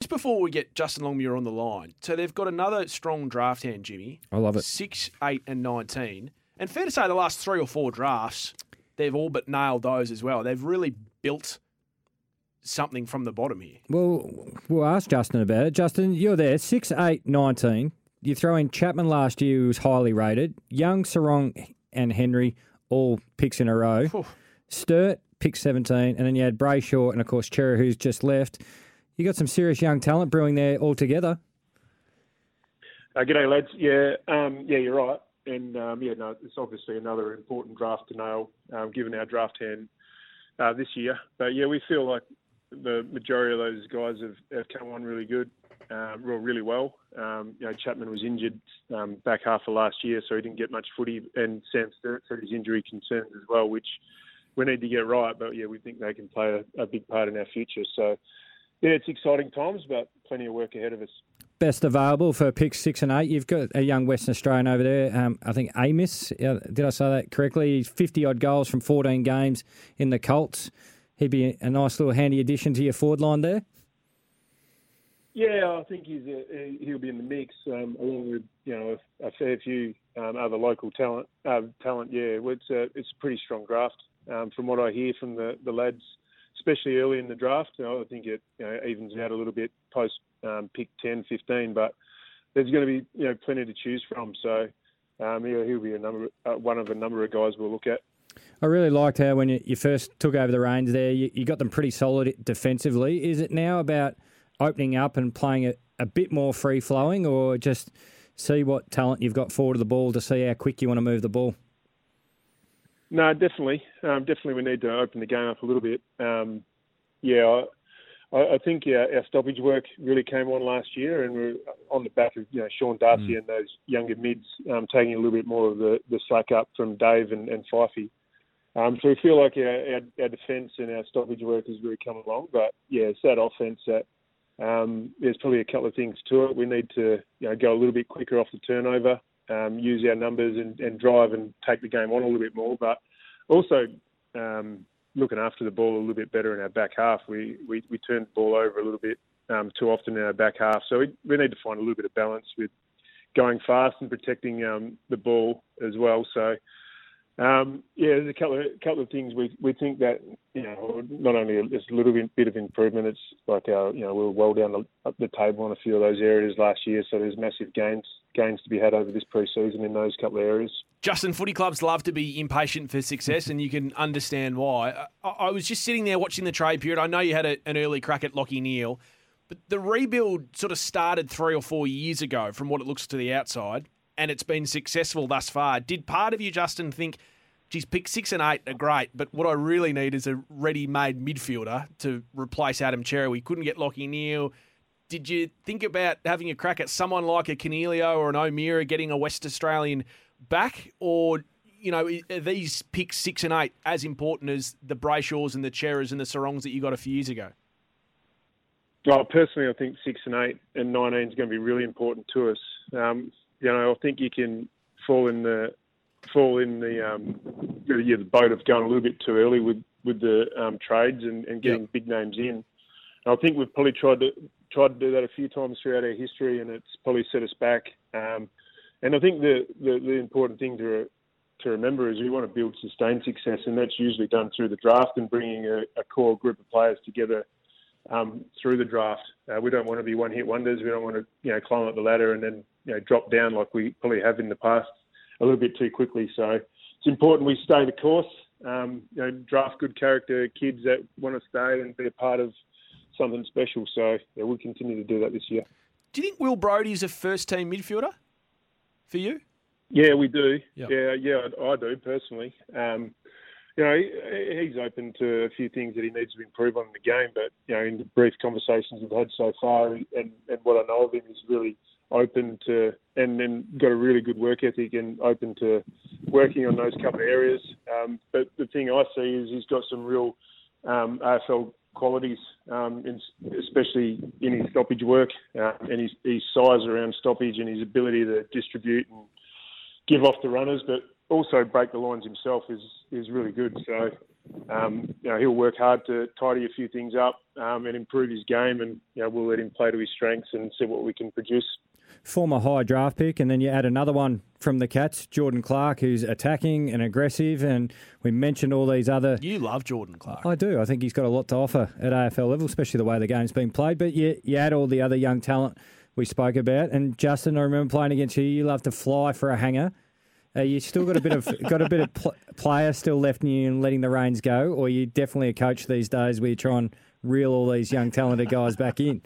before we get Justin Longmuir on the line, so they've got another strong draft hand, Jimmy. I love it. 6, 8 and 19. And fair to say the last 3 or 4 drafts, they've all but nailed those as well. They've really built something from the bottom here. Well, we'll ask Justin about it. Justin, you're there, 6, 8, 19. You throw in Chapman last year, who was highly rated. Young, Sarong and Henry, all picks in a row. Whew. Sturt, pick 17. And then you had Brayshaw and, of course, Cherry, who's just left. You got some serious young talent brewing there altogether. G'day, lads. Yeah, you're right. And, it's obviously another important draft to nail, given our draft hand this year. But, yeah, we feel like the majority of those guys have come on really good, really well. Chapman was injured back half of last year, so he didn't get much footy. And Sam Sturt had his injury concerns as well, which we need to get right. But, yeah, we think they can play a big part in our future. So, yeah, it's exciting times, but plenty of work ahead of us. Best available for picks 6 and 8. You've got a young Western Australian over there. I think Amos, did I say that correctly? He's 50-odd goals from 14 games in the Colts. He'd be a nice little handy addition to your forward line there. Yeah, I think he'll be in the mix along with a fair few other local talent. Yeah, it's a pretty strong draft from what I hear from the lads, especially early in the draft. I think it evens out a little bit post pick 10, 15, but there's going to be plenty to choose from. So he'll be one of a number of guys we'll look at. I really liked how when you first took over the reins there, you got them pretty solid defensively. Is it now about opening up and playing a bit more free-flowing, or just see what talent you've got forward of the ball to see how quick you want to move the ball? No, definitely. Definitely we need to open the game up a little bit. I think our stoppage work really came on last year, and we're on the back of Sean Darcy and those younger mids taking a little bit more of the slack up from Dave and Fifey. So we feel like our defence and our stoppage work has really come along. But, yeah, it's that offence that there's probably a couple of things to it. We need to go a little bit quicker off the turnover, use our numbers and drive and take the game on a little bit more. But also looking after the ball a little bit better in our back half. We turn the ball over a little bit too often in our back half. So we need to find a little bit of balance with going fast and protecting the ball as well. So, there's a couple of things we think that, not only it's a little bit of improvement, it's like we were well down the table on a few of those areas last year. So there's massive gains to be had over this pre-season in those couple of areas. Justin, footy clubs love to be impatient for success, and you can understand why. I was just sitting there watching the trade period. I know you had an early crack at Lachie Neale, but the rebuild sort of started 3 or 4 years ago from what it looks to the outside, and it's been successful thus far. Did part of you, Justin, think, geez, pick 6 and 8 are great, but what I really need is a ready-made midfielder to replace Adam Cherry? We couldn't get Lachie Neale. Did you think about having a crack at someone like a Canelio or an O'Meara getting a West Australian back? Or, are these picks 6 and 8 as important as the Brayshaws and the Cherrys and the Sarongs that you got a few years ago? Well, personally, I think 6 and 8 and 19 is going to be really important to us. I think you can fall in the boat of going a little bit too early with the trades and getting big names in. And I think we've probably tried to do that a few times throughout our history, and it's probably set us back. And I think the important thing to remember is we want to build sustained success, and that's usually done through the draft and bringing a core group of players together through the draft. We don't want to be one-hit wonders. We don't want to climb up the ladder and then drop down like we probably have in the past a little bit too quickly. So it's important we stay the course, draft good character kids that want to stay and be a part of something special. So we'll continue to do that this year. Do you think Will Brodie is a first-team midfielder for you? Yeah, we do. Yep. Yeah, I do personally. He's open to a few things that he needs to improve on in the game, but in the brief conversations we've had so far, and what I know of him, is really open to, and then got a really good work ethic and open to working on those couple of areas. But the thing I see is he's got some real AFL qualities, especially in his stoppage work and his size around stoppage and his ability to distribute and give off the runners, but also break the lines himself is really good. So He'll work hard to tidy a few things up and improve his game, and we'll let him play to his strengths and see what we can produce. Former high draft pick, and then you add another one from the Cats, Jordan Clark, who's attacking and aggressive, and we mentioned all these other... You love Jordan Clark. I do. I think he's got a lot to offer at AFL level, especially the way the game's been played. But you add all the other young talent we spoke about, and Justin, I remember playing against you. You love to fly for a hanger. You still got a bit of player still left in you and letting the reins go, or you definitely a coach these days where you try and reel all these young talented guys back in?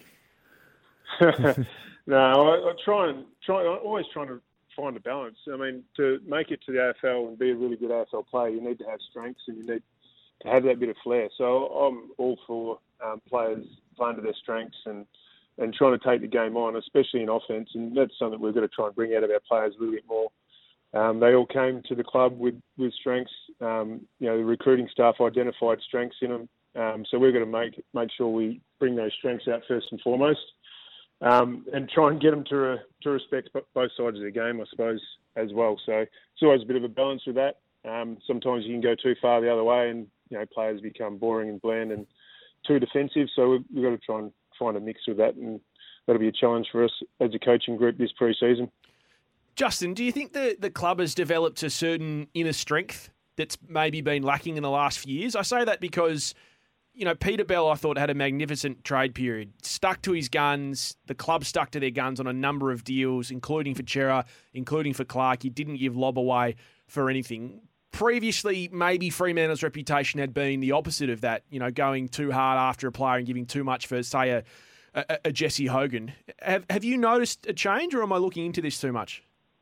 No, I'm always trying to find a balance. I mean, to make it to the AFL and be a really good AFL player, you need to have strengths and you need to have that bit of flair. So I'm all for players playing to their strengths and trying to take the game on, especially in offense. And that's something we've got to try and bring out of our players a little bit more. They all came to the club with strengths. The recruiting staff identified strengths in them. So we've got to make sure we bring those strengths out first and foremost, and try and get them to respect both sides of the game, I suppose, as well. So it's always a bit of a balance with that. Sometimes you can go too far the other way, and players become boring and bland and too defensive. So we've got to try and find a mix with that, and that'll be a challenge for us as a coaching group this pre-season. Justin, do you think the club has developed a certain inner strength that's maybe been lacking in the last few years? I say that because, Peter Bell, I thought, had a magnificent trade period. Stuck to his guns. The club stuck to their guns on a number of deals, including for Chera, including for Clark. He didn't give lob away for anything. Previously, maybe Fremantle's reputation had been the opposite of that, going too hard after a player and giving too much for, say, a Jesse Hogan. Have you noticed a change, or am I looking into this too much?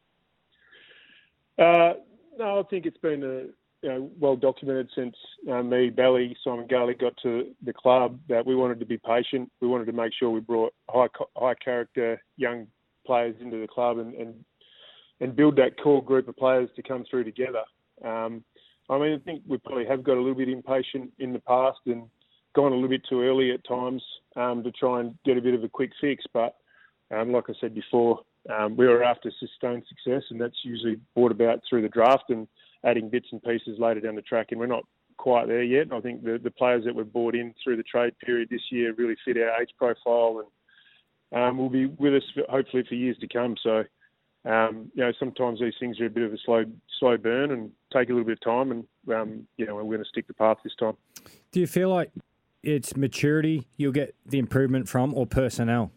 No, I think it's been well documented since me, Belly, Simon Garlick got to the club that we wanted to be patient. We wanted to make sure we brought high character young players into the club and build that core group of players to come through together. I think we probably have got a little bit impatient in the past and gone a little bit too early at times to try and get a bit of a quick fix. But like I said before, we were after sustained success, and that's usually brought about through the draft and adding bits and pieces later down the track. And we're not quite there yet. I think the players that we've brought in through the trade period this year really fit our age profile and will be with us hopefully for years to come. So, sometimes these things are a bit of a slow burn and take a little bit of time, and we're going to stick the path this time. Do you feel like it's maturity you'll get the improvement from, or personnel?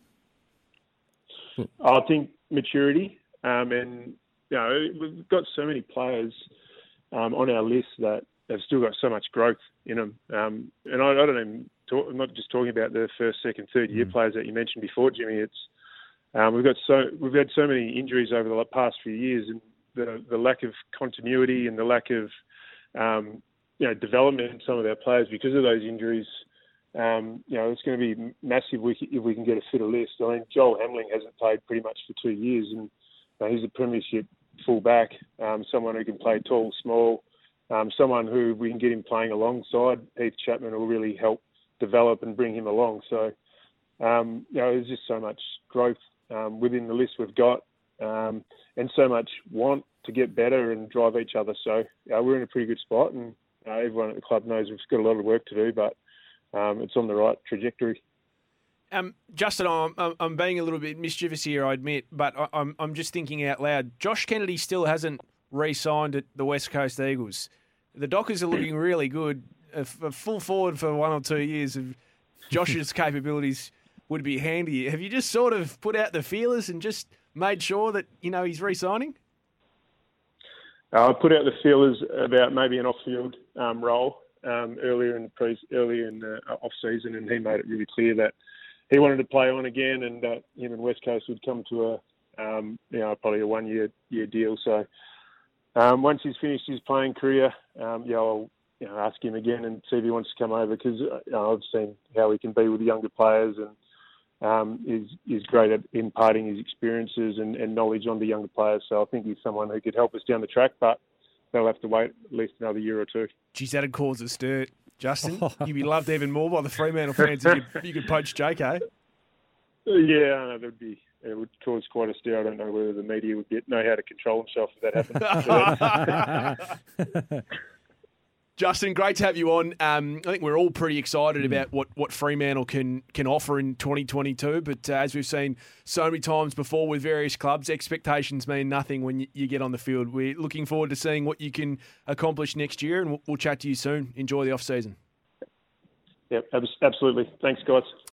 I think maturity, and we've got so many players on our list that have still got so much growth in them. And I don't even I'm not just talking about the first, second, third year players that you mentioned before, Jimmy. It's we've had so many injuries over the past few years, and the lack of continuity and the lack of development in some of our players because of those injuries. It's going to be massive if we can get a fitter list. I mean, Joel Hamling hasn't played pretty much for 2 years, and he's a premiership fullback, someone who can play tall, small, someone who we can get him playing alongside Heath Chapman will really help develop and bring him along. So, there's just so much growth within the list we've got, and so much want to get better and drive each other. So we're in a pretty good spot, and everyone at the club knows we've got a lot of work to do, but it's on the right trajectory. Justin, I'm being a little bit mischievous here, I admit, but I'm just thinking out loud. Josh Kennedy still hasn't re-signed at the West Coast Eagles. The Dockers are looking really good. A full forward for 1 or 2 years of Josh's capabilities would be handy. Have you just sort of put out the feelers and just made sure that he's re-signing? I put out the feelers about maybe an off-field role earlier in the off season, and he made it really clear that he wanted to play on again, and that him and West Coast would come to probably a 1 year deal. So once he's finished his playing career, I'll ask him again and see if he wants to come over, because I've seen how he can be with the younger players, and is great at imparting his experiences and knowledge on the younger players. So I think he's someone who could help us down the track, but they'll have to wait at least another year or two. Geez, that'd cause a stir. Justin, you'd be loved even more by the Fremantle fans if you could poach JK. Yeah, it would cause quite a stir. I don't know whether the media would know how to control himself if that happened. Justin, great to have you on. I think we're all pretty excited about what Fremantle can offer in 2022. But as we've seen so many times before with various clubs, expectations mean nothing when you get on the field. We're looking forward to seeing what you can accomplish next year, and we'll chat to you soon. Enjoy the off-season. Yeah, absolutely. Thanks, guys.